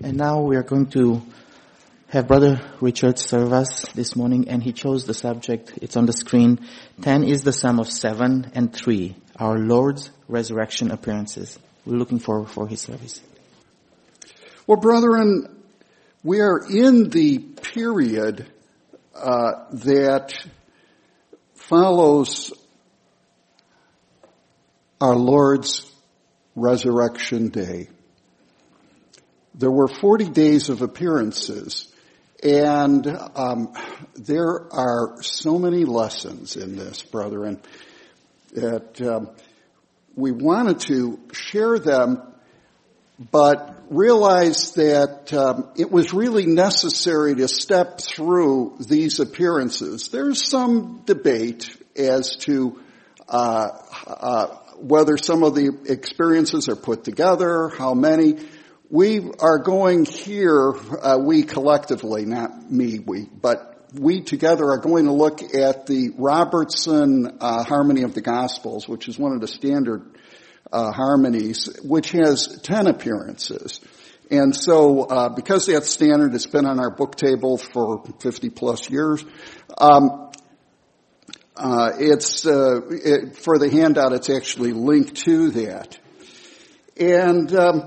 And now we are going to have Brother Richard serve us this morning, and he chose the subject. It's on the screen. 10 is the sum of 7 and 3, our Lord's resurrection appearances. We're looking forward for his service. Well, brethren, we are in the period that follows our Lord's resurrection day. There were 40 days of appearances, and there are so many lessons in this, brethren, that we wanted to share them, but realized that it was really necessary to step through these appearances. There's some debate as to whether some of the experiences are put together, how many. We are going here, we collectively, not me, but we together are going to look at the Robertson Harmony of the Gospels, which is one of the standard harmonies, which has 10 appearances. And so, because that's standard, it's been on our book table for 50 plus years. For the handout, it's actually linked to that. And,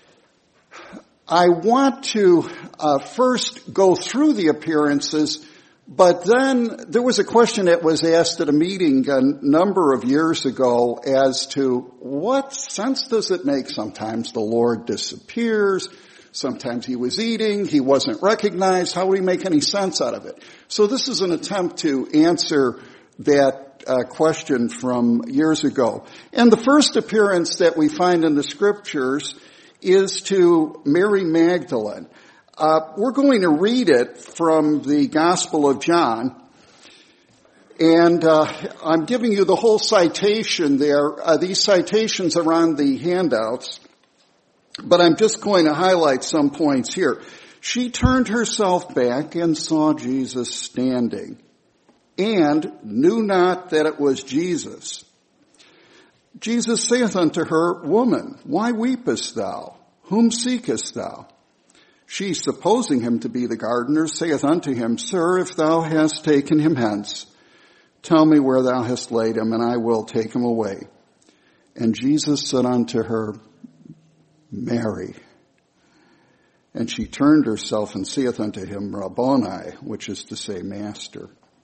I want to first go through the appearances, but then there was a question that was asked at a meeting a number of years ago as to what sense does it make sometimes the Lord disappears, sometimes he was eating, he wasn't recognized, how do we make any sense out of it? So this is an attempt to answer that question from years ago. And the first appearance that we find in the scriptures is to Mary Magdalene. We're going to read it from the Gospel of John, and I'm giving you the whole citation there. These citations are on the handouts, but I'm just going to highlight some points here. She turned herself back and saw Jesus standing, and knew not that it was Jesus. Jesus saith unto her, Woman, why weepest thou? Whom seekest thou? She, supposing him to be the gardener, saith unto him, Sir, if thou hast taken him hence, tell me where thou hast laid him, and I will take him away. And Jesus said unto her, Mary. And she turned herself and saith unto him, Rabboni, which is to say, Master.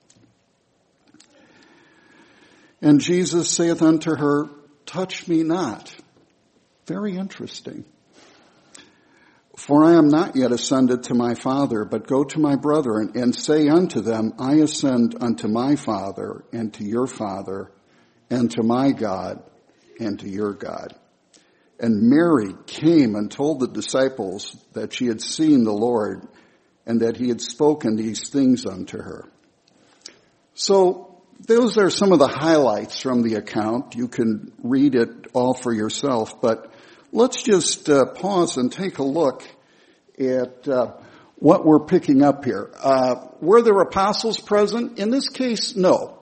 And Jesus saith unto her, Touch me not. Very interesting. For I am not yet ascended to my Father, but go to my brethren and say unto them, I ascend unto my Father and to your Father, and to my God and to your God. And Mary came and told the disciples that she had seen the Lord, and that he had spoken these things unto her. So, those are some of the highlights from the account. You can read it all for yourself, but let's just pause and take a look at what we're picking up here. Were there apostles present? In this case, no.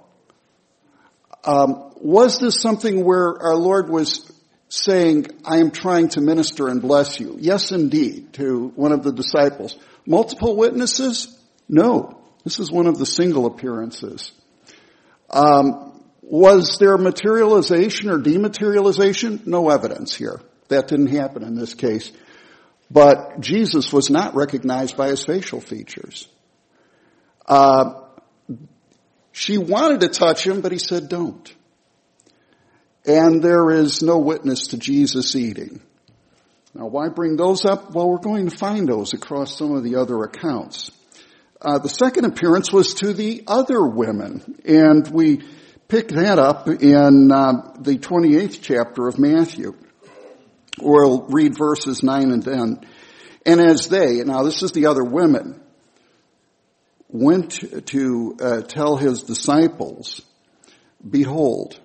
Was this something where our Lord was saying, I am trying to minister and bless you? Yes, indeed, to one of the disciples. Multiple witnesses? No. This is one of the single appearances. Was there materialization or dematerialization? No evidence here. That didn't happen in this case. But Jesus was not recognized by his facial features. She wanted to touch him, but he said, don't. And there is no witness to Jesus eating. Now, why bring those up? Well, we're going to find those across some of the other accounts. The second appearance was to the other women, and we pick that up in the 28th chapter of Matthew. We'll read verses 9 and 10. And as they, now this is the other women, went to tell his disciples, Behold,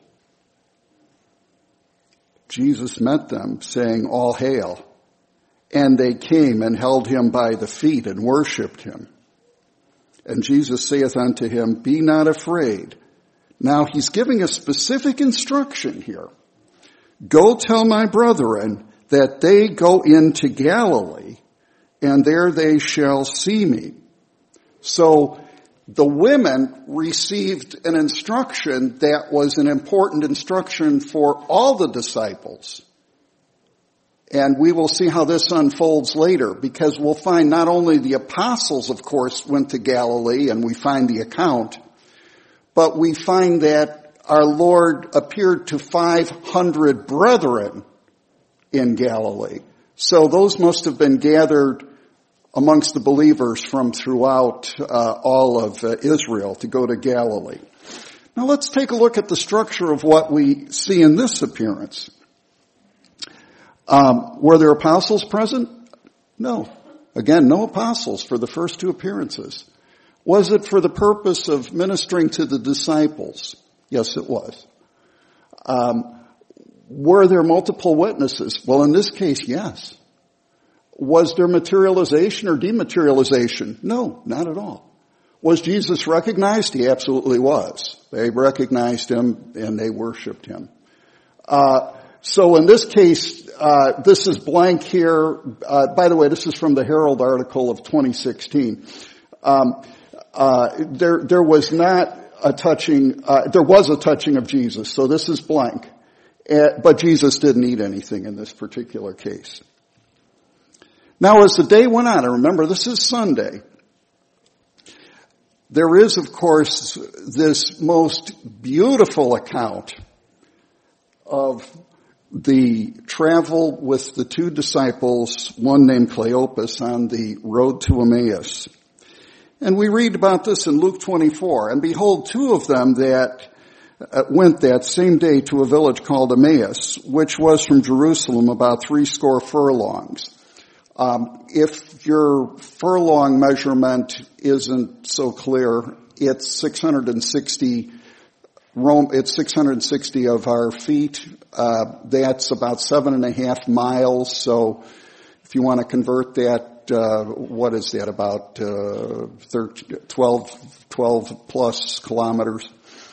Jesus met them, saying, All hail. And they came and held him by the feet and worshipped him. And Jesus saith unto him, Be not afraid. Now he's giving a specific instruction here. Go tell my brethren that they go into Galilee, and there they shall see me. So the women received an instruction that was an important instruction for all the disciples. And we will see how this unfolds later, because we'll find not only the apostles, of course, went to Galilee, and we find the account, but we find that our Lord appeared to 500 brethren in Galilee. So those must have been gathered amongst the believers from throughout all of Israel to go to Galilee. Now let's take a look at the structure of what we see in this appearance. Were there apostles present? No. Again, no apostles for the first two appearances. Was it for the purpose of ministering to the disciples? Yes, it was. Were there multiple witnesses? Well, in this case, yes. Was there materialization or dematerialization? No, not at all. Was Jesus recognized? He absolutely was. They recognized him and they worshiped him. So in this case, this is blank here. By the way, this is from the Herald article of 2016. There was not a touching, there was a touching of Jesus, so this is blank. But Jesus didn't eat anything in this particular case. Now as the day went on, and remember this is Sunday, there is of course this most beautiful account of the travel with the two disciples, one named Cleopas, on the road to Emmaus. And we read about this in Luke 24. And behold, two of them that went that same day to a village called Emmaus, which was from Jerusalem about 80 furlongs. If your furlong measurement isn't so clear, it's 660 of our feet. That's about 7.5 miles. So if you want to convert that, what is that, about 12 plus kilometers.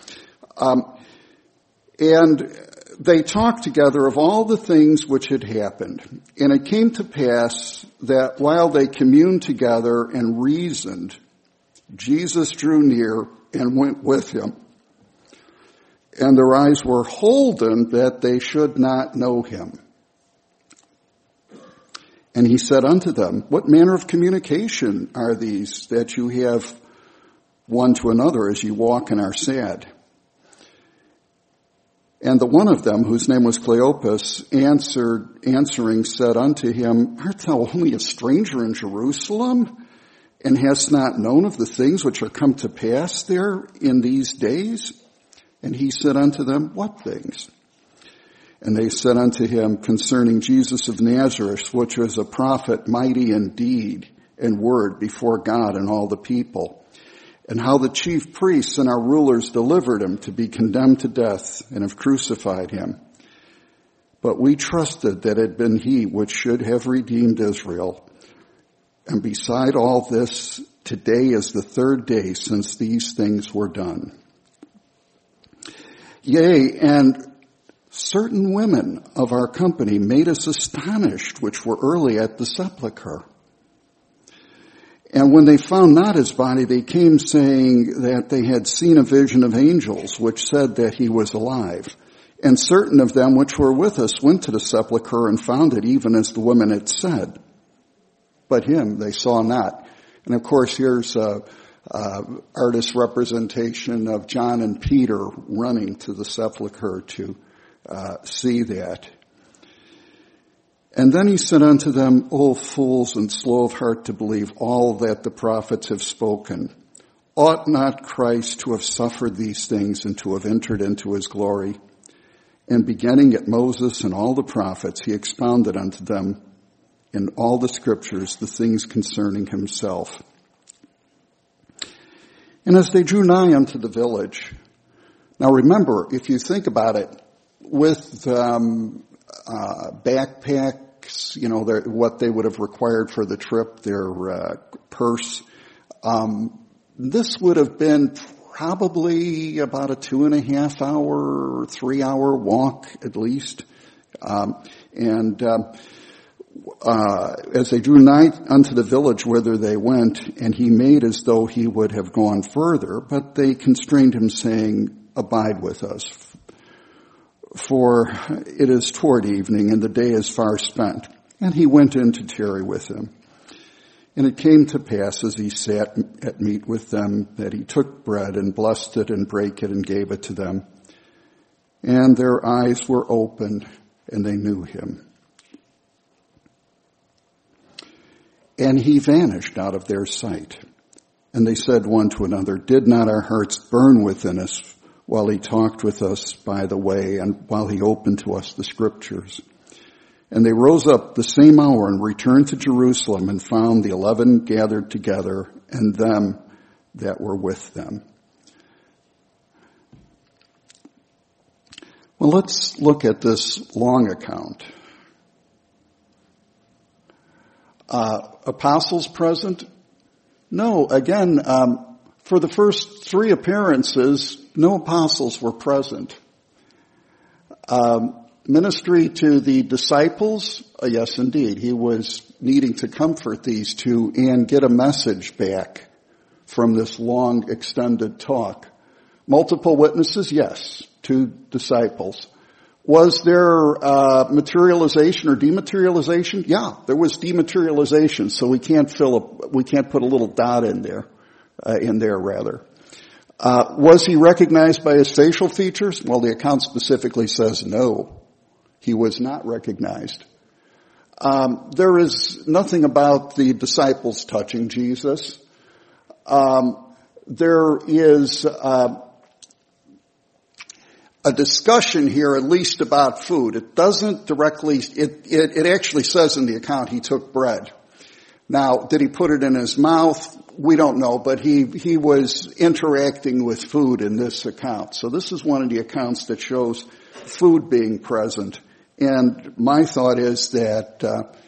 And they talked together of all the things which had happened. And it came to pass that while they communed together and reasoned, Jesus drew near and went with him. And their eyes were holden that they should not know him. And he said unto them, what manner of communication are these that you have one to another as you walk and are sad? And the one of them, whose name was Cleopas, answering said unto him, art thou only a stranger in Jerusalem, and hast not known of the things which are come to pass there in these days? And he said unto them, what things? And they said unto him, concerning Jesus of Nazareth, which was a prophet, mighty in deed and word before God and all the people, and how the chief priests and our rulers delivered him to be condemned to death and have crucified him. But we trusted that it had been he which should have redeemed Israel. And beside all this, today is the third day since these things were done. Yea, and certain women of our company made us astonished, which were early at the sepulchre. And when they found not his body, they came saying that they had seen a vision of angels, which said that he was alive. And certain of them which were with us went to the sepulchre and found it even as the women had said. But him they saw not. And of course here's artist's representation of John and Peter running to the sepulchre to see that. And then he said unto them, O fools and slow of heart to believe all that the prophets have spoken. Ought not Christ to have suffered these things and to have entered into his glory? And beginning at Moses and all the prophets, he expounded unto them in all the scriptures the things concerning himself. And as they drew nigh unto the village, now remember, if you think about it, with backpacks, what they would have required for the trip, their purse, this would have been probably about a 2.5 hour, 3 hour walk at least. as they drew nigh unto the village whither they went, and he made as though he would have gone further, but they constrained him, saying, Abide with us, for it is toward evening, and the day is far spent. And he went in to tarry with them. And it came to pass, as he sat at meat with them, that he took bread and blessed it and brake it and gave it to them. And their eyes were opened, and they knew him. And he vanished out of their sight. And they said one to another, Did not our hearts burn within us while he talked with us by the way, and while he opened to us the Scriptures? And they rose up the same hour and returned to Jerusalem, and found the 11 gathered together, and them that were with them. Well, let's look at this long account. Apostles present? No, again, for the first 3 appearances, no apostles were present. Ministry to the disciples? Yes, indeed. He was needing to comfort these 2 and get a message back from this long, extended talk. Multiple witnesses? Yes. 2 disciples. Was there materialization or dematerialization? Yeah, there was dematerialization, so we can't put a little dot in there. Was he recognized by his facial features? Well, the account specifically says no. He was not recognized. There is nothing about the disciples touching Jesus. There is a discussion here, at least about food. It doesn't directly, it actually says in the account he took bread. Now, did he put it in his mouth? We don't know, but he was interacting with food in this account. So this is one of the accounts that shows food being present. And my thought is that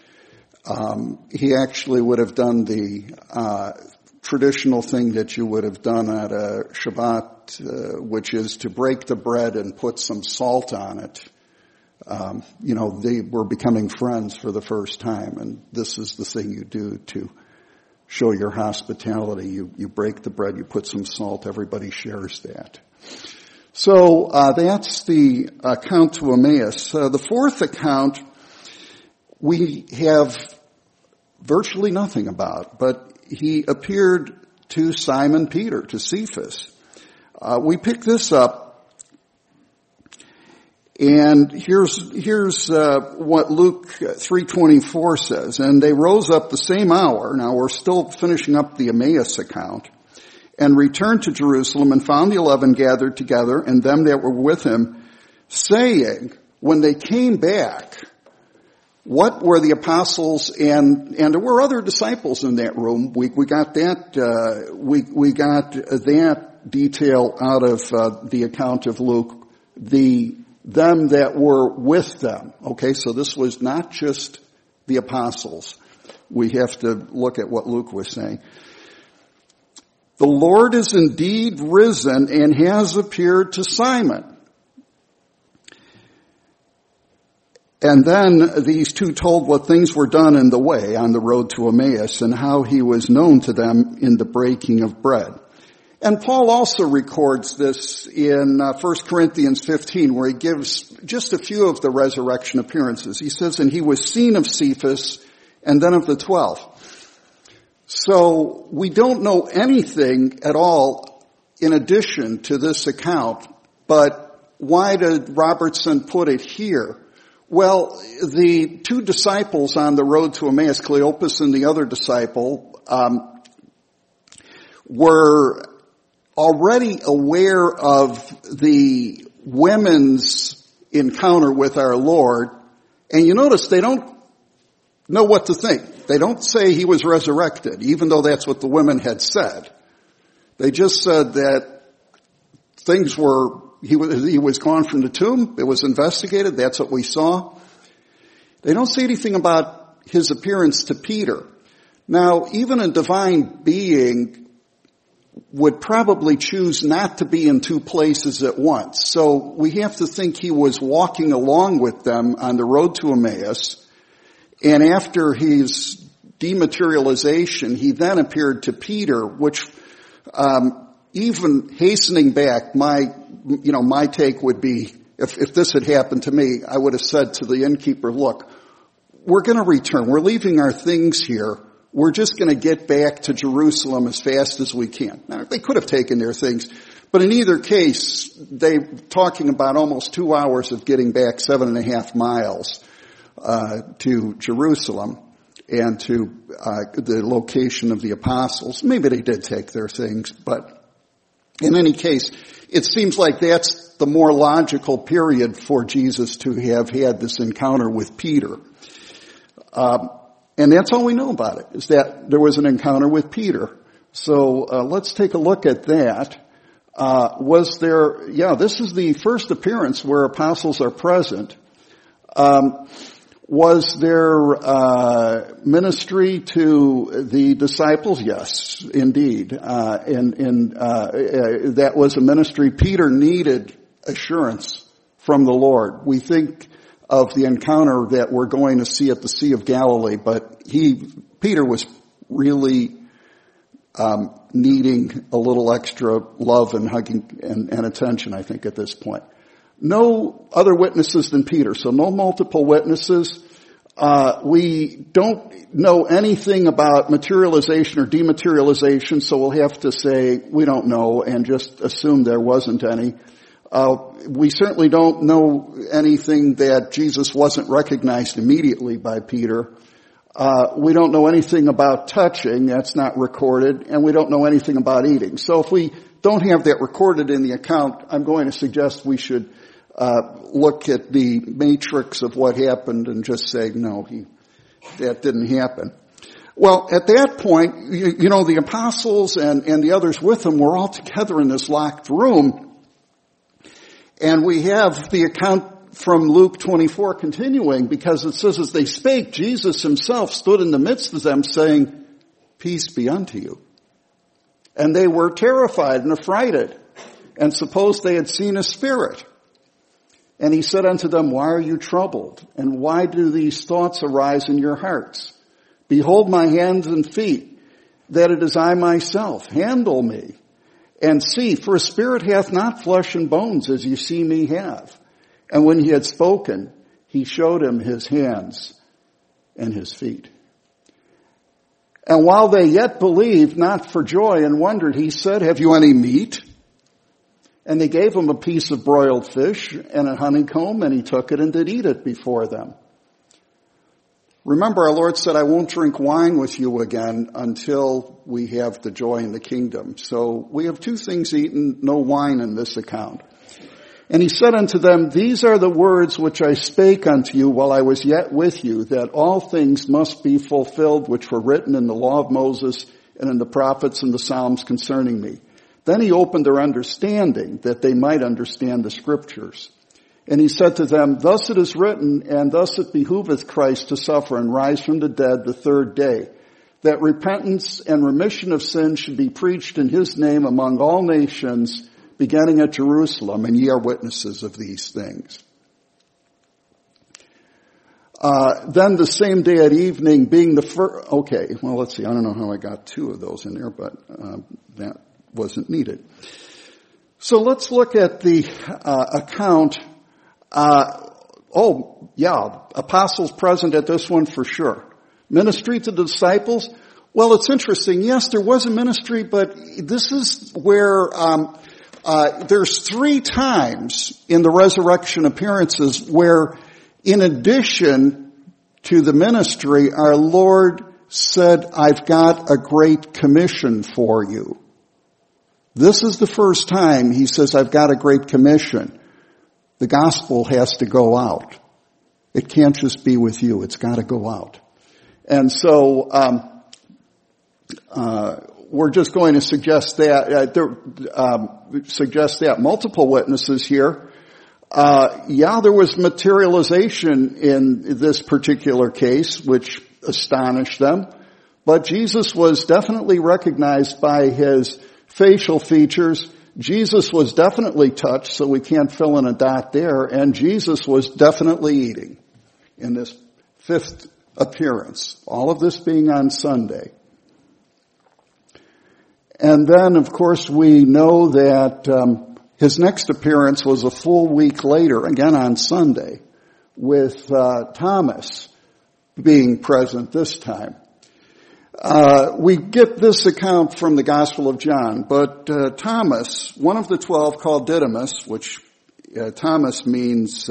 he actually would have done the traditional thing that you would have done at a Shabbat, which is to break the bread and put some salt on it. They were becoming friends for the first time, and this is the thing you do to show your hospitality. You break the bread, you put some salt, everybody shares that. So that's the account to Emmaus. The 4th account we have virtually nothing about, but he appeared to Simon Peter, to Cephas. We pick this up, and here's what Luke 3:24 says. And they rose up the same hour. Now we're still finishing up the Emmaus account. And returned to Jerusalem, and found the 11 gathered together, and them that were with him, saying, when they came back, what were the apostles, and there were other disciples in that room. We got that, we got that detail out of the account of Luke, them that were with them. Okay, so this was not just the apostles. We have to look at what Luke was saying. The Lord is indeed risen and has appeared to Simon. And then these 2 told what things were done in the way on the road to Emmaus, and how he was known to them in the breaking of bread. And Paul also records this in 1 Corinthians 15, where he gives just a few of the resurrection appearances. He says, and he was seen of Cephas, and then of the 12. So we don't know anything at all in addition to this account, but why did Robertson put it here? Well, the 2 disciples on the road to Emmaus, Cleopas and the other disciple, were already aware of the women's encounter with our Lord, and you notice they don't know what to think. They don't say he was resurrected, even though that's what the women had said. They just said that he was gone from the tomb. It was investigated. That's what we saw. They don't say anything about his appearance to Peter. Now, even a divine being would probably choose not to be in 2 places at once. So we have to think he was walking along with them on the road to Emmaus, And after his dematerialization, he then appeared to Peter, which, even hastening back, my take would be, if this had happened to me, I would have said to the innkeeper, look, we're going to return. We're leaving our things here. We're just going to get back to Jerusalem as fast as we can. Now, they could have taken their things, but in either case, they talking about almost 2 hours of getting back 7.5 miles to Jerusalem and to the location of the apostles. Maybe they did take their things, but in any case, it seems like that's the more logical period for Jesus to have had this encounter with Peter. And that's all we know about it, is that there was an encounter with Peter. So let's take a look at that. This is the first appearance where apostles are present. Was there ministry to the disciples? Yes, indeed. That was a ministry. Peter needed assurance from the Lord. We think of the encounter that we're going to see at the Sea of Galilee, but Peter was really needing a little extra love and hugging and attention, I think, at this point. No other witnesses than Peter, so no multiple witnesses. We don't know anything about materialization or dematerialization, so we'll have to say we don't know and just assume there wasn't any. We certainly don't know anything that Jesus wasn't recognized immediately by Peter. We don't know anything about touching, that's not recorded, and we don't know anything about eating. So if we don't have that recorded in the account, I'm going to suggest we should look at the matrix of what happened and just say, no, that didn't happen. Well, at that point, the apostles and the others with them were all together in this locked room. And we have the account from Luke 24 continuing, because it says, as they spake, Jesus himself stood in the midst of them saying, peace be unto you. And they were terrified and affrighted and supposed they had seen a spirit. And he said unto them, why are you troubled? And why do these thoughts arise in your hearts? Behold my hands and feet, that it is I myself. Handle me and see, for a spirit hath not flesh and bones, as you see me have. And when he had spoken, he showed him his hands and his feet. And while they yet believed not for joy and wondered, he said, have you any meat? And they gave him a piece of broiled fish and a honeycomb, and he took it and did eat it before them. Remember, our Lord said, I won't drink wine with you again until we have the joy in the kingdom. So we have 2 things eaten, no wine in this account. And he said unto them, these are the words which I spake unto you while I was yet with you, that all things must be fulfilled which were written in the law of Moses and in the prophets and the Psalms concerning me. Then he opened their understanding, that they might understand the scriptures. And he said to them, thus it is written, and thus it behooveth Christ to suffer and rise from the dead the 3rd day, that repentance and remission of sins should be preached in his name among all nations, beginning at Jerusalem, and ye are witnesses of these things. Then the same day at evening, being the first, okay, well, let's see, I don't know how I got 2 of those in there, but that wasn't needed. So let's look at the account. Apostles present at this one for sure. Ministry to the disciples. Well, it's interesting. Yes, there was a ministry, but this is where there's 3 times in the resurrection appearances where, in addition to the ministry, our Lord said, I've got a great commission for you. This is the first time he says, I've got a great commission. The gospel has to go out. It can't just be with you. It's got to go out. And so we're just going to suggest that multiple witnesses here. There was materialization in this particular case, which astonished them. But Jesus was definitely recognized by his facial features. Jesus was definitely touched, so we can't fill in a dot there. And Jesus was definitely eating in this 5th appearance. All of this being on Sunday. And then, of course, we know that his next appearance was a full week later, again on Sunday, with Thomas being present this time. We get this account from the Gospel of John, but Thomas, one of the 12 called Didymus, which Thomas means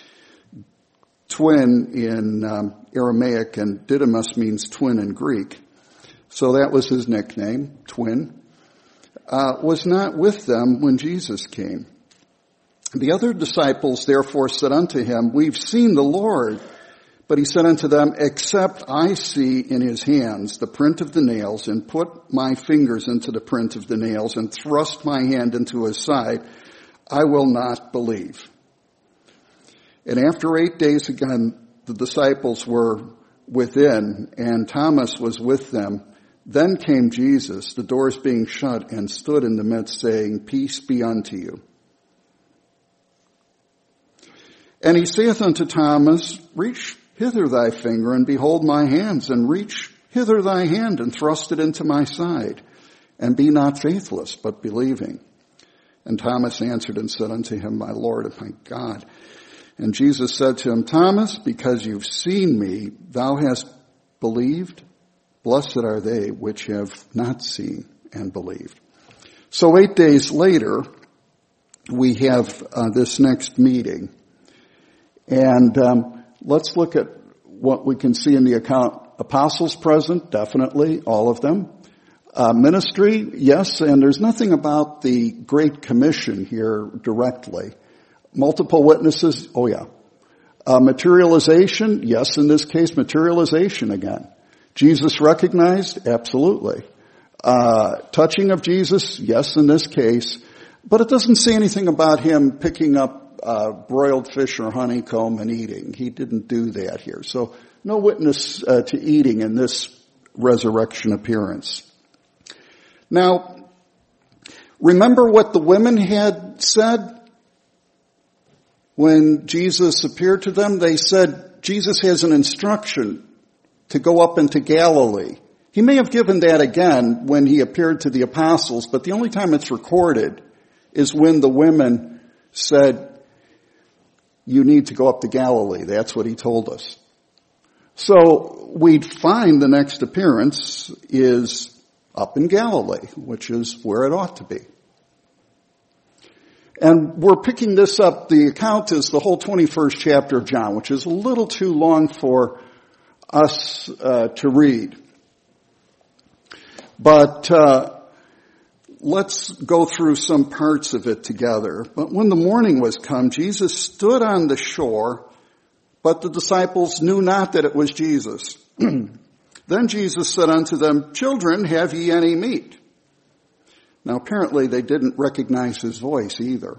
twin in Aramaic, and Didymus means twin in Greek. So that was his nickname, twin, was not with them when Jesus came. The other disciples therefore said unto him, We've seen the Lord. But he said unto them, Except I see in his hands the print of the nails, and put my fingers into the print of the nails, and thrust my hand into his side, I will not believe. And after 8 days again, the disciples were within, and Thomas was with them. Then came Jesus, the doors being shut, and stood in the midst, saying, Peace be unto you. And he saith unto Thomas, Reach hither thy finger, and behold my hands, and reach hither thy hand, and thrust it into my side, and be not faithless, but believing. And Thomas answered and said unto him, My Lord and my God. And Jesus said to him, Thomas, because you've seen me, thou hast believed. Blessed are they which have not seen and believed. So 8 days later, we have this next meeting. And let's look at what we can see in the account. Apostles present, definitely, all of them. Ministry, yes, and there's nothing about the Great Commission here directly. Multiple witnesses, oh yeah. Materialization, yes, in this case, materialization again. Jesus recognized, absolutely. Touching of Jesus, yes, in this case. But it doesn't say anything about him picking up broiled fish or honeycomb and eating. He didn't do that here. So no witness to eating in this resurrection appearance. Now, remember what the women had said when Jesus appeared to them? They said Jesus has an instruction to go up into Galilee. He may have given that again when he appeared to the apostles, but the only time it's recorded is when the women said, you need to go up to Galilee. That's what he told us. So we'd find the next appearance is up in Galilee, which is where it ought to be. And we're picking this up. The account is the whole 21st chapter of John, which is a little too long for us to read. But let's go through some parts of it together. But when the morning was come, Jesus stood on the shore, but the disciples knew not that it was Jesus. Then Jesus said unto them, Children, have ye any meat? Now apparently they didn't recognize his voice either.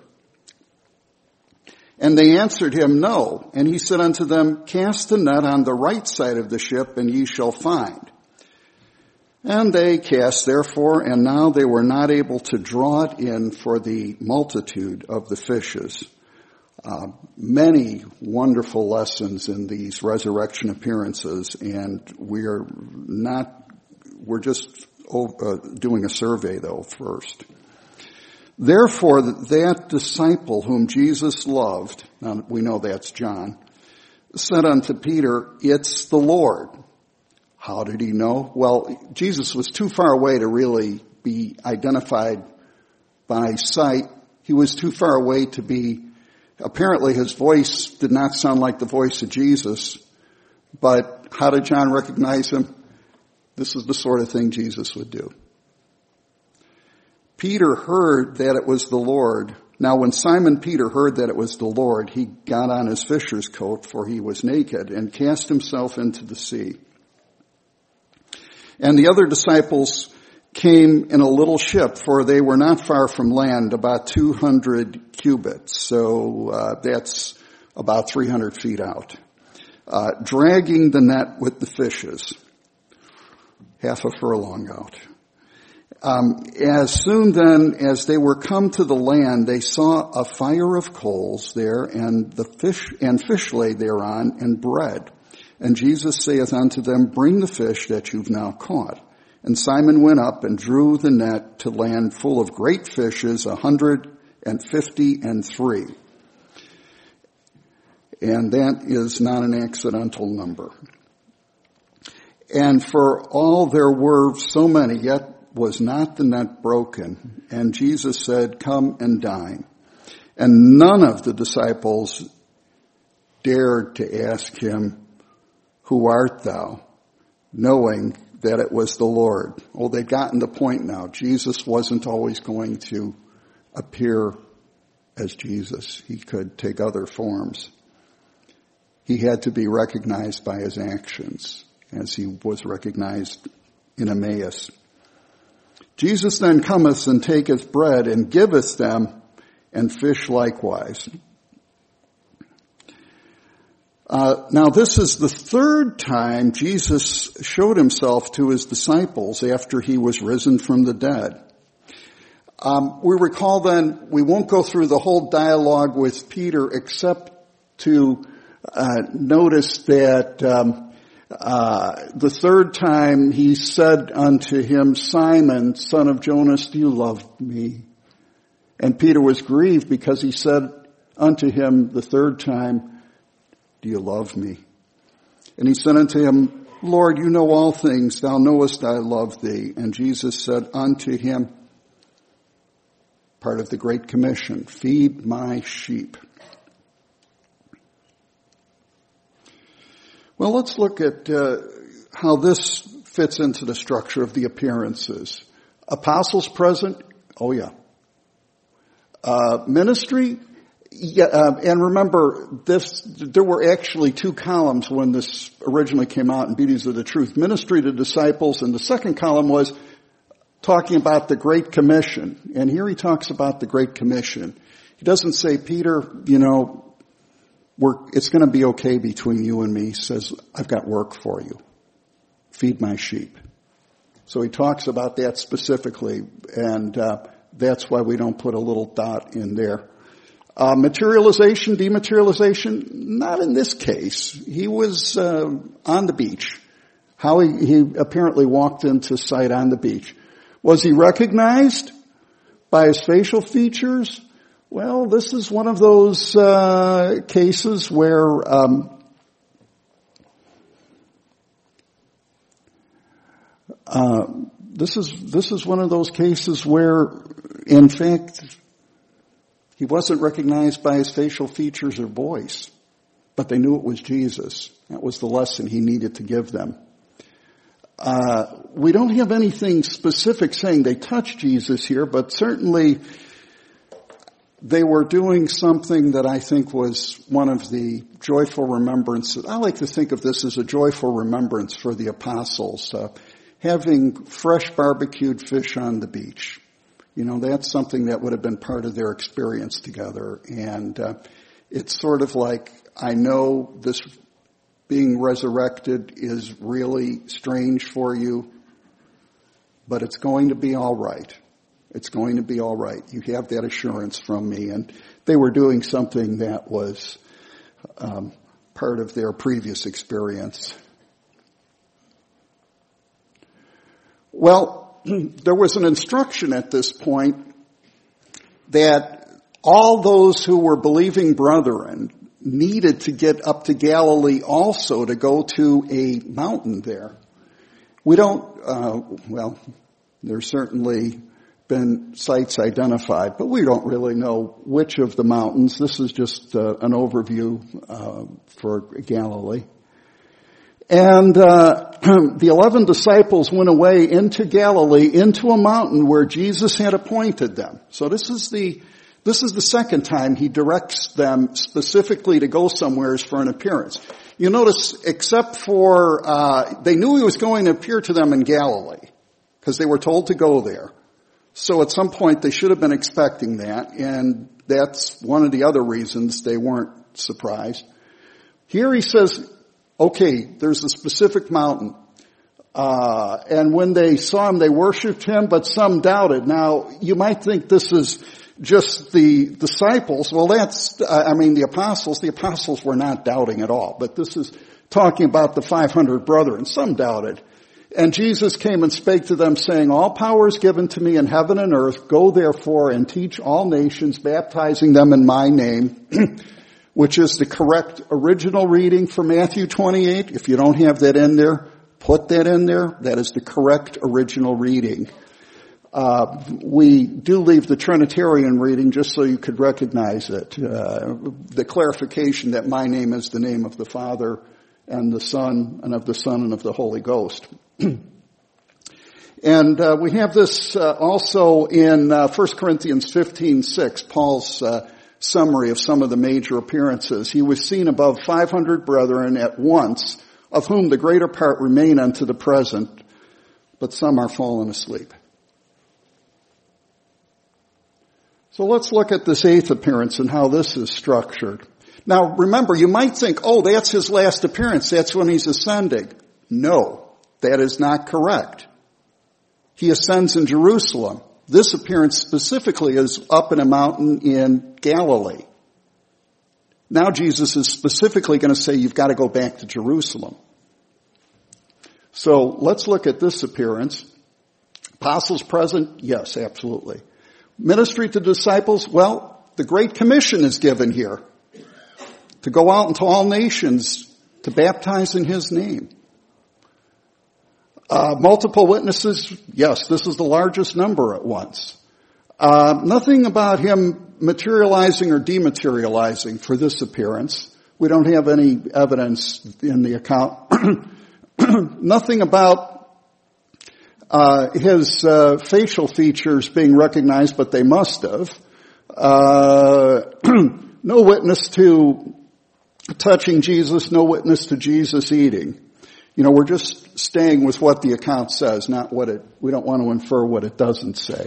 And they answered him, No. And he said unto them, Cast the net on the right side of the ship, and ye shall find. And they cast therefore, and now they were not able to draw it in for the multitude of the fishes. Many wonderful lessons in these resurrection appearances, and we're just doing a survey though first. Therefore, that disciple whom Jesus loved, now we know that's John, said unto Peter, It's the Lord. How did he know? Well, Jesus was too far away to really be identified by sight. He was too far away to be, apparently his voice did not sound like the voice of Jesus. But how did John recognize him? This is the sort of thing Jesus would do. Peter heard that it was the Lord. Now when Simon Peter heard that it was the Lord, he got on his fisher's coat, for he was naked, and cast himself into the sea. And the other disciples came in a little ship, for they were not far from land, about 200 cubits. So that's about 300 feet out. Dragging the net with the fishes, half a furlong out. As soon then as they were come to the land, they saw a fire of coals there, and fish lay thereon, and bread. And Jesus saith unto them, bring the fish that you've now caught. And Simon went up and drew the net to land full of great fishes, 153. And that is not an accidental number. And for all there were so many, yet was not the net broken. And Jesus said, come and dine. And none of the disciples dared to ask him, who art thou? Knowing that it was the Lord. Well, they'd gotten the point now. Jesus wasn't always going to appear as Jesus. He could take other forms. He had to be recognized by his actions, as he was recognized in Emmaus. Jesus then cometh and taketh bread and giveth them, and fish likewise. Now this is the third time Jesus showed himself to his disciples after he was risen from the dead. We recall then, we won't go through the whole dialogue with Peter except to notice that the third time he said unto him, Simon, son of Jonas, do you love me? And Peter was grieved because he said unto him the third time, do you love me? And he said unto him, Lord, you know all things. Thou knowest I love thee. And Jesus said unto him, part of the Great Commission, feed my sheep. Well, let's look at how this fits into the structure of the appearances. Apostles present? Oh yeah. Ministry? Yeah, and remember, there were actually two columns when this originally came out in Beauties of the Truth. Ministry to disciples, and the second column was talking about the Great Commission. And here he talks about the Great Commission. He doesn't say, Peter, it's going to be okay between you and me. He says, I've got work for you. Feed my sheep. So he talks about that specifically, and that's why we don't put a little dot in there. Materialization, dematerialization, not in this case. He was on the beach. How he apparently walked into sight on the beach. Was he recognized by his facial features? Well, this is one of those cases where this is one of those cases where, in fact, he wasn't recognized by his facial features or voice, but they knew it was Jesus. That was the lesson he needed to give them. We don't have anything specific saying they touched Jesus here, but certainly they were doing something that I think was one of the joyful remembrances. I like to think of this as a joyful remembrance for the apostles, having fresh barbecued fish on the beach. That's something that would have been part of their experience together. And it's sort of like, I know this being resurrected is really strange for you, but it's going to be all right. It's going to be all right. You have that assurance from me. And they were doing something that was part of their previous experience. Well, there was an instruction at this point that all those who were believing brethren needed to get up to Galilee also to go to a mountain there. We don't, there's certainly been sites identified, but we don't really know which of the mountains. This is just an overview for Galilee. And the 11 disciples went away into Galilee, into a mountain where Jesus had appointed them. So this is the second time he directs them specifically to go somewhere for an appearance. You notice, except for they knew he was going to appear to them in Galilee, because they were told to go there. So at some point they should have been expecting that, and that's one of the other reasons they weren't surprised. Here he says, okay, there's a specific mountain. And when they saw him, they worshiped him, but some doubted. Now, you might think this is just the disciples. Well, the apostles. The apostles were not doubting at all. But this is talking about the 500 brethren. Some doubted. And Jesus came and spake to them, saying, all power is given to me in heaven and earth. Go therefore and teach all nations, baptizing them in my name, which is the correct original reading for Matthew 28. If you don't have that in there, put that in there. That is the correct original reading. We do leave the Trinitarian reading just so you could recognize it. The clarification that my name is the name of the Father and the Son and of the Son and of the Holy Ghost. And we have this also in 1 Corinthians 15:6, Paul's summary of some of the major appearances. He was seen above 500 brethren at once, of whom the greater part remain unto the present, but some are fallen asleep. So let's look at this eighth appearance and how this is structured. Now remember, you might think, oh, that's his last appearance. That's when he's ascending. No, that is not correct. He ascends in Jerusalem. This appearance specifically is up in a mountain in Galilee. Now Jesus is specifically going to say you've got to go back to Jerusalem. So let's look at this appearance. Apostles present? Yes, absolutely. Ministry to disciples? Well, the Great Commission is given here. To go out into all nations, to baptize in His name. Multiple witnesses? Yes, this is the largest number at once. Nothing about Him materializing or dematerializing for this appearance. We don't have any evidence in the account. Nothing about His facial features being recognized, but they must have. No witness to touching Jesus, no witness to Jesus eating. You know, we're just staying with what the account says, not what we don't want to infer what it doesn't say.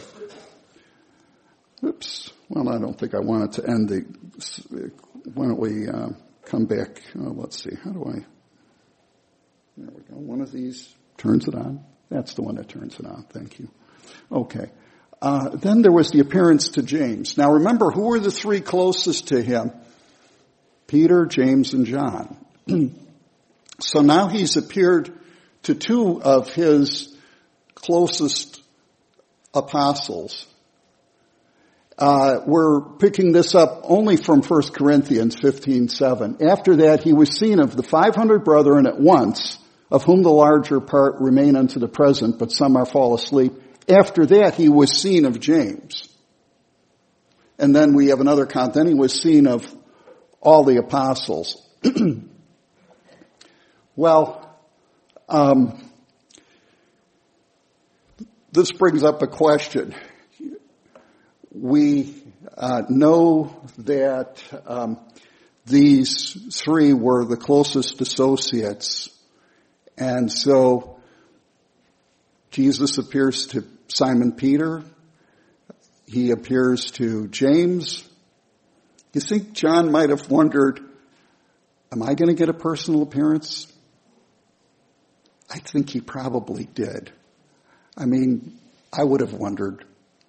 Oops. Well, I don't think I wanted to end why don't we come back? Let's see. How do I? There we go. One of these turns it on. That's the one that turns it on. Thank you. Okay. Then there was the appearance to James. Now remember, who were the three closest to him? Peter, James, and John. So now he's appeared to two of his closest apostles. We're picking this up only from 1 Corinthians 15:7. After that, he was seen of the 500 brethren at once, of whom the larger part remain unto the present, but some are fall asleep. After that, he was seen of James. And then we have another account. Then he was seen of all the apostles. Well, this brings up a question. We know that these three were the closest associates, and so Jesus appears to Simon Peter. He appears to James. You think John might have wondered, am I going to get a personal appearance? I think he probably did. I mean, I would have wondered.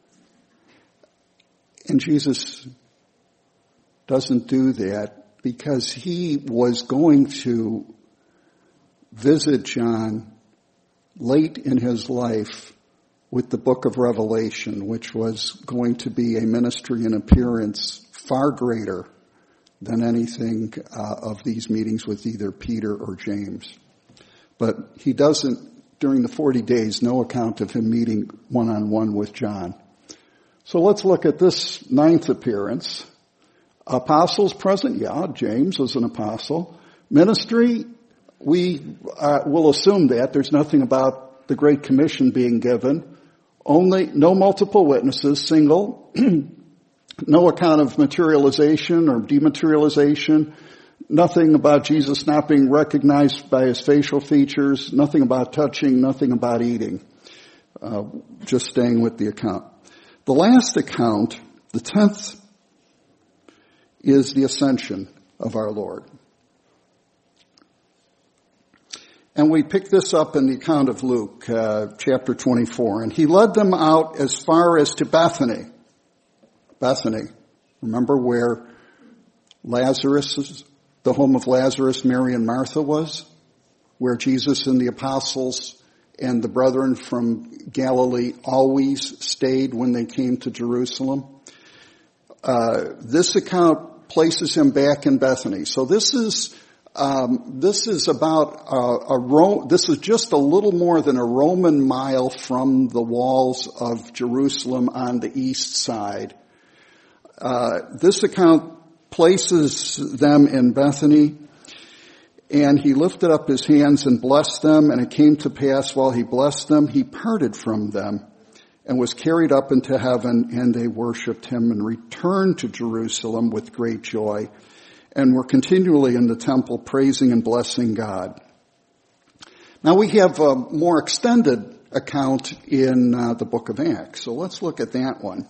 And Jesus doesn't do that because he was going to visit John late in his life with the book of Revelation, which was going to be a ministry and appearance far greater than anything of these meetings with either Peter or James. But he doesn't, during the 40 days, no account of him meeting one-on-one with John. So let's look at this ninth appearance. Apostles present, yeah, James was an apostle. Ministry, we will assume that. There's nothing about the Great Commission being given. Only, no multiple witnesses, single. No account of materialization or dematerialization. Nothing about Jesus not being recognized by his facial features. Nothing about touching. Nothing about eating. Just staying with the account. The last account, the 10th, is the ascension of our Lord. And we pick this up in the account of Luke, chapter 24. And he led them out as far as to Bethany. Bethany. Remember where the home of Lazarus, Mary, and Martha was? where Jesus and the apostles and the brethren from Galilee always stayed when they came to Jerusalem. This account places him back in Bethany. So this is about this is just a little more than a Roman mile from the walls of Jerusalem on the east side. This account places them in Bethany. And he lifted up his hands and blessed them, and it came to pass while he blessed them, he parted from them and was carried up into heaven, and they worshipped him and returned to Jerusalem with great joy and were continually in the temple praising and blessing God. Now we have a more extended account in the book of Acts, so let's look at that one.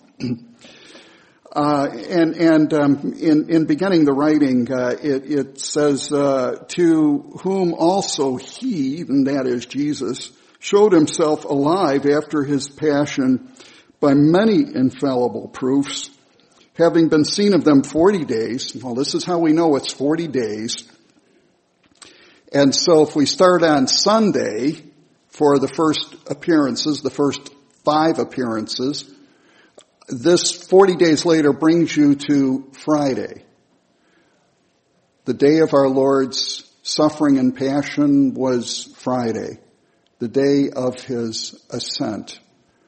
In beginning the writing, it says, to whom also he, and that is Jesus, showed himself alive after his passion by many infallible proofs, having been seen of them 40 days. Well, this is how we know it's 40 days. And so if we start on Sunday for the first appearances, the first 5 appearances, this 40 days later brings you to Friday. The day of our Lord's suffering and passion was Friday, the day of his ascent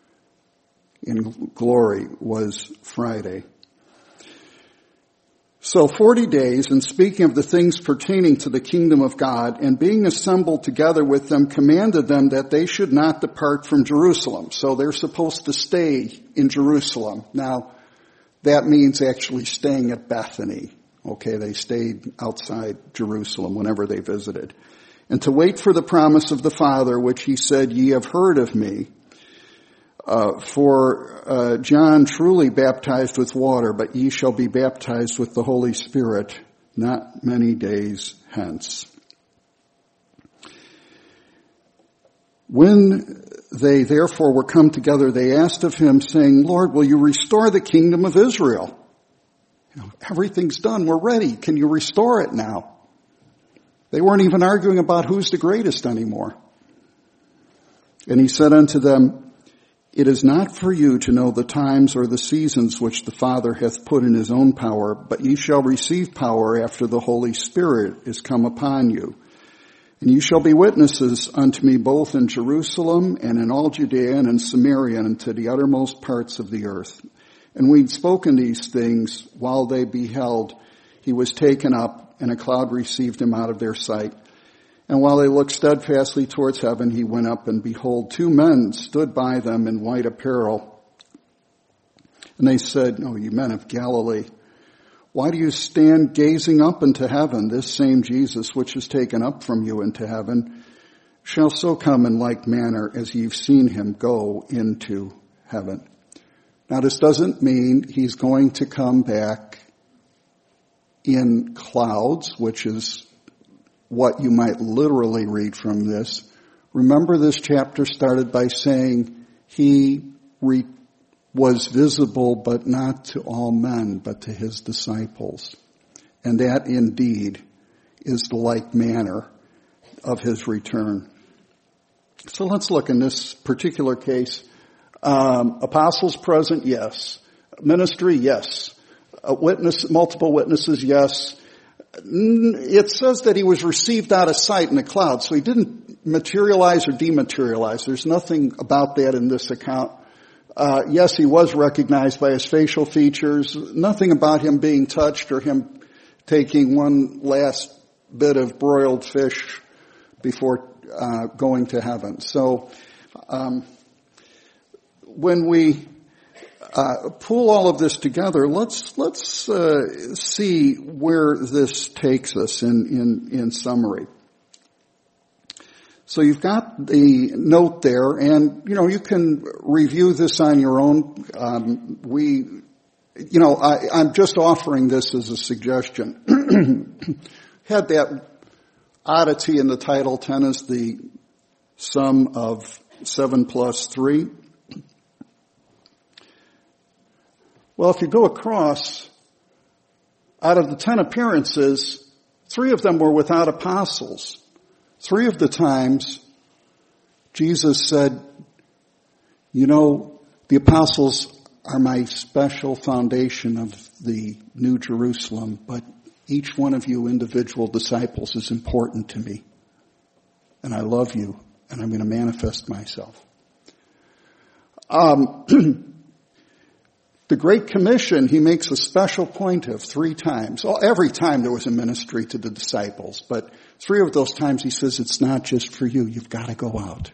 in glory was Friday. So 40 days, and speaking of the things pertaining to the kingdom of God, and being assembled together with them, commanded them that they should not depart from Jerusalem. So they're supposed to stay in Jerusalem. Now, that means actually staying at Bethany. Okay, they stayed outside Jerusalem whenever they visited. And to wait for the promise of the Father, which he said, ye have heard of me. For John truly baptized with water, but ye shall be baptized with the Holy Spirit not many days hence. When they therefore were come together, they asked of him, saying, Lord, will you restore the kingdom of Israel? Everything's done. We're ready. Can you restore it now? They weren't even arguing about who's the greatest anymore. And he said unto them, it is not for you to know the times or the seasons which the Father hath put in his own power, but ye shall receive power after the Holy Spirit is come upon you. And ye shall be witnesses unto me both in Jerusalem and in all Judea and in Samaria and to the uttermost parts of the earth. And we'd spoken these things while they beheld. He was taken up, and a cloud received him out of their sight. And while they looked steadfastly towards heaven, he went up, and behold, 2 men stood by them in white apparel. And they said, O ye men of Galilee, why do you stand gazing up into heaven? This same Jesus, which is taken up from you into heaven, shall so come in like manner as you've seen him go into heaven. Now, this doesn't mean he's going to come back in clouds, which is what you might literally read from this. Remember, this chapter started by saying he was visible, but not to all men, but to his disciples. And that indeed is the like manner of his return. So let's look in this particular case. Apostles present, yes. Ministry, yes. Multiple witnesses, yes. It says that he was received out of sight in a cloud, so he didn't materialize or dematerialize. There's nothing about that in this account. Yes, he was recognized by his facial features. Nothing about him being touched or him taking one last bit of broiled fish before going to heaven. So when we pull all of this together, let's see where this takes us in summary. So you've got the note there, and you can review this on your own. I'm just offering this as a suggestion. Had that oddity in the title, 10 is the sum of 7 plus 3. Well, if you go across, out of the 10 appearances, 3 of them were without apostles. 3 of the times, Jesus said, you know, the apostles are my special foundation of the New Jerusalem, but each one of you individual disciples is important to me. And I love you, and I'm going to manifest myself. The Great Commission, he makes a special point of 3 times. Well, every time there was a ministry to the disciples, but 3 of those times he says it's not just for you. You've got to go out.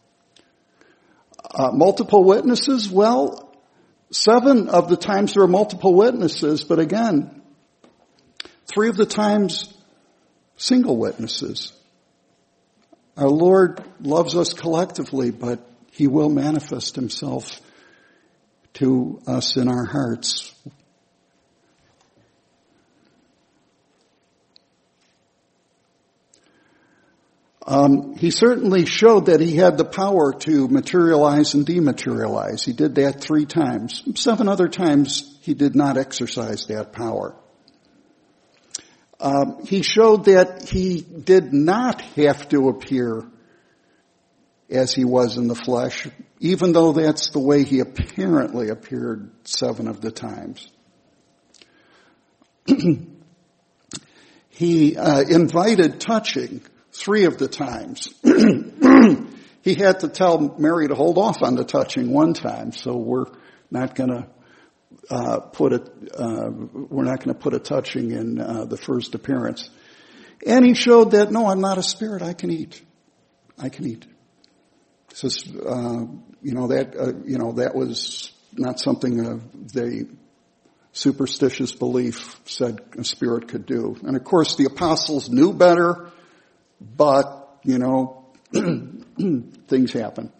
Multiple witnesses, well, 7 of the times there are multiple witnesses, but again, 3 of the times single witnesses. Our Lord loves us collectively, but he will manifest himself to us in our hearts. He certainly showed that he had the power to materialize and dematerialize. He did that 3 times. 7 other times he did not exercise that power. He showed that he did not have to appear as he was in the flesh, even though that's the way he apparently appeared 7 of the times. He invited touching 3 of the times. He had to tell Mary to hold off on the touching 1 time, so we're not going to put a touching in the first appearance. And he showed that, no, I'm not a spirit. I can eat. He says, that was not something the superstitious belief said a spirit could do. And of course, the apostles knew better, but, things happen.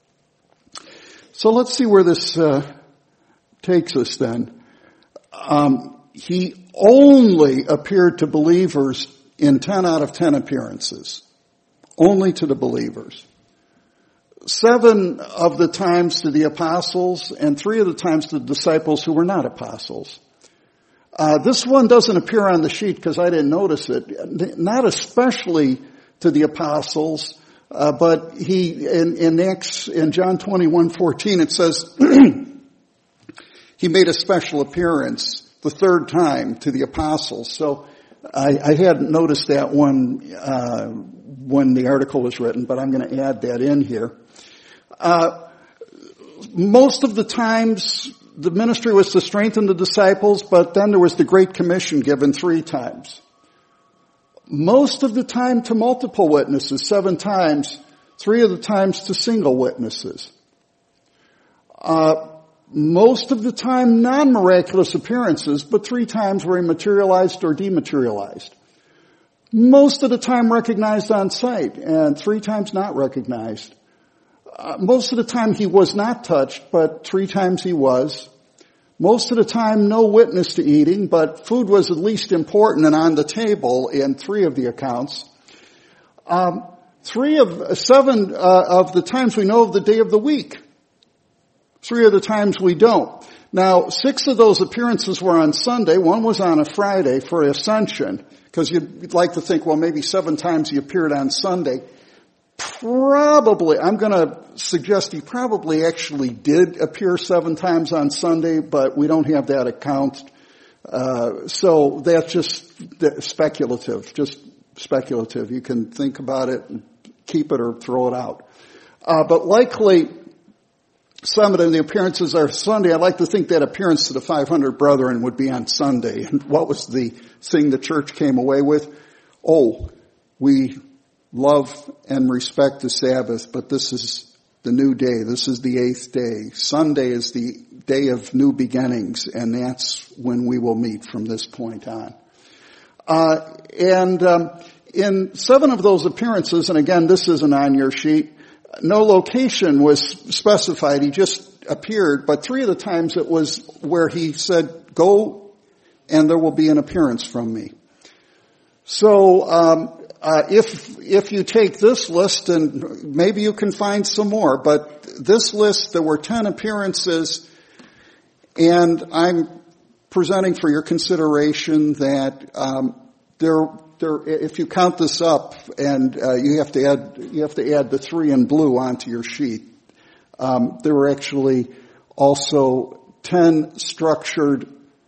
So let's see where this takes us then. He only appeared to believers in 10 out of 10 appearances. Only to the believers. 7 of the times to the apostles and 3 of the times to the disciples who were not apostles. This one doesn't appear on the sheet because I didn't notice it. Not especially to the apostles, but in John 21:14 it says he made a special appearance the 3rd time to the apostles. So I hadn't noticed that one when the article was written, but I'm going to add that in here. Most of the times the ministry was to strengthen the disciples, but then there was the Great Commission given 3 times. Most of the time to multiple witnesses, 7 times, 3 of the times to single witnesses. Most of the time non-miraculous appearances, but 3 times where he materialized or dematerialized. Most of the time recognized on sight, and 3 times not recognized. Most of the time he was not touched, but 3 times he was. Most of the time no witness to eating, but food was at least important and on the table in 3 of the accounts. 7 of the times we know of the day of the week. 3 of the times we don't. Now, 6 of those appearances were on Sunday. 1 was on a Friday for Ascension, because you'd like to think, well, maybe 7 times he appeared on Sunday. Probably, I'm going to suggest he probably actually did appear 7 times on Sunday, but we don't have that account. So that's just speculative, You can think about it and keep it or throw it out. But likely, some of the appearances are Sunday. I'd like to think that appearance to the 500 brethren would be on Sunday. And what was the thing the church came away with? Oh, we love and respect the Sabbath, but this is the new day. This is the 8th day. Sunday is the day of new beginnings, and that's when we will meet from this point on. In 7 of those appearances, and again, this isn't on your sheet, no location was specified. He just appeared, but 3 of the times it was where he said, go and there will be an appearance from me. So, if you take this list, and maybe you can find some more, but this list, there were 10 appearances, and I'm presenting for your consideration that there if you count this up, and you have to add the 3 in blue onto your sheet, there were actually also 10 structured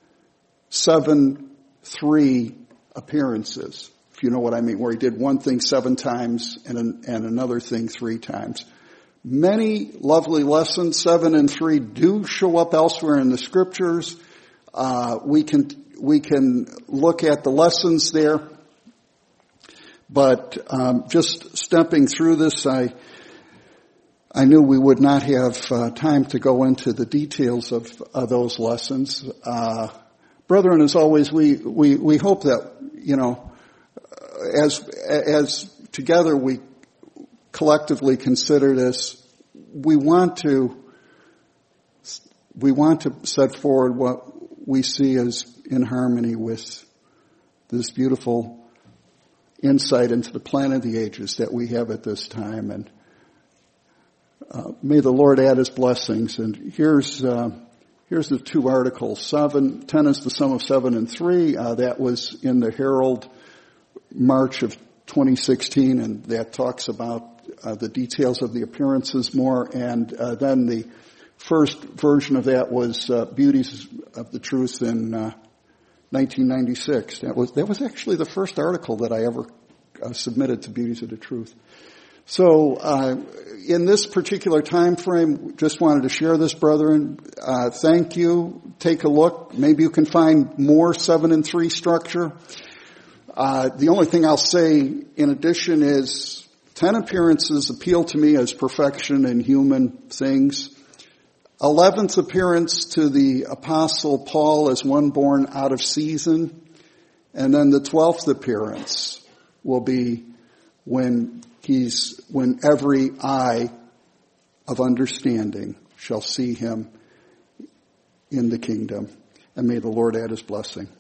7-3 appearances, if you know what I mean, where he did one thing 7 times and another thing 3 times. Many lovely lessons, 7 and 3, do show up elsewhere in the scriptures. We can look at the lessons there, but just stepping through this, I knew we would not have time to go into the details of those lessons. Brethren, as always, we hope that, as together we collectively consider this, we want to set forward what we see as in harmony with this beautiful insight into the plan of the ages that we have at this time. And may the Lord add his blessings. And here's the 2 articles. 10 is the sum of 7 and 3. That was in the Herald, March of 2016, and that talks about the details of the appearances more. And then the first version of that was Beauties of the Truth in 1996. That was actually the first article that I ever submitted to Beauties of the Truth. So in this particular time frame, just wanted to share this, brethren. Thank you. Take a look. Maybe you can find more 7 and 3 structure. The only thing I'll say in addition is 10 appearances appeal to me as perfection in human things. 11th appearance to the Apostle Paul as one born out of season. And then the 12th appearance will be when every eye of understanding shall see him in the kingdom. And may the Lord add his blessing.